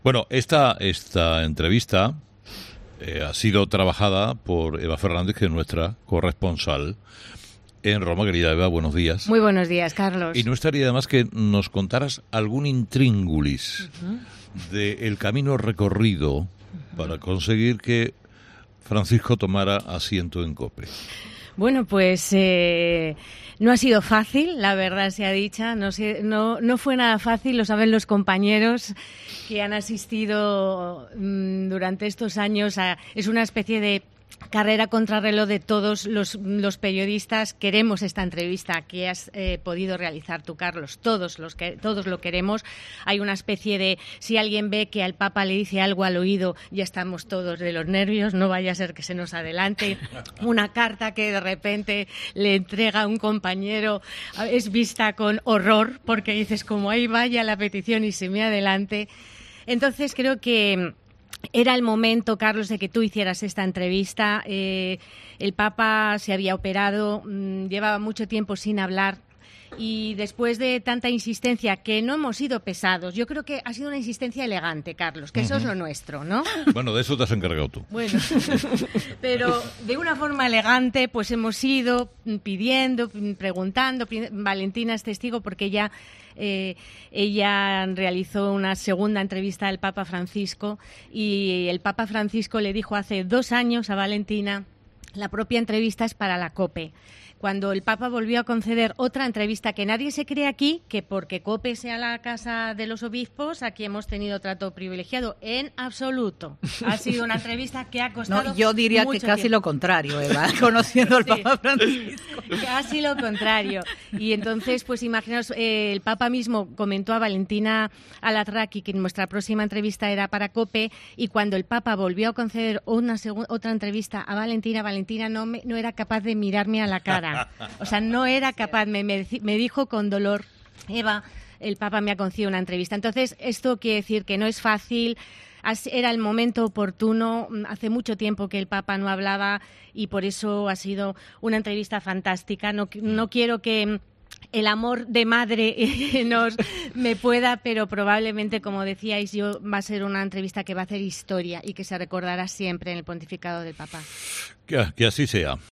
Bueno, esta entrevista ha sido trabajada por Eva Fernández, que es nuestra corresponsal en Roma. Querida Eva, buenos días. Muy buenos días, Carlos. Y no estaría de más que nos contaras algún intríngulis del camino recorrido para conseguir que Francisco tomara asiento en COPE. Bueno, pues no ha sido fácil, la verdad sea dicha. No fue nada fácil, lo saben los compañeros que han asistido durante estos años. Es una especie de carrera contrarreloj de todos los periodistas. Queremos esta entrevista que has podido realizar tú, Carlos. Todos lo queremos. Hay una especie de, si alguien ve que al Papa le dice algo al oído, ya estamos todos de los nervios, no vaya a ser que se nos adelante. Una carta que de repente le entrega a un compañero es vista con horror, porque dices, como ahí vaya la petición y se me adelante. Entonces creo que era el momento, Carlos, de que tú hicieras esta entrevista. El Papa se había operado, llevaba mucho tiempo sin hablar y después de tanta insistencia, que no hemos sido pesados, yo creo que ha sido una insistencia elegante, Carlos, que eso es lo nuestro, ¿no? Bueno, de eso te has encargado tú. Bueno, pero de una forma elegante, pues hemos ido pidiendo, preguntando. Valentina es testigo porque ella realizó una segunda entrevista al Papa Francisco y el Papa Francisco le dijo hace 2 años a Valentina: la propia entrevista es para la COPE. Cuando el Papa volvió a conceder otra entrevista, que nadie se cree aquí que porque COPE sea la casa de los obispos, aquí hemos tenido trato privilegiado. En absoluto. Ha sido una entrevista que ha costado No, yo diría mucho que casi tiempo. Lo contrario, Eva, conociendo al Papa Francisco. Casi lo contrario. Y entonces, pues imaginaos, el Papa mismo comentó a Valentina Alatraqui que nuestra próxima entrevista era para COPE, y cuando el Papa volvió a conceder otra entrevista a Valentina no era capaz de mirarme a la cara. O sea, no era capaz, me dijo con dolor: Eva, el Papa me ha concedido una entrevista. Entonces, esto quiere decir que no es fácil. Era el momento oportuno, hace mucho tiempo que el Papa no hablaba y por eso ha sido una entrevista fantástica. No quiero que el amor de madre me pueda, pero probablemente, como decíais, va a ser una entrevista que va a hacer historia y que se recordará siempre en el pontificado del Papa. Que así sea.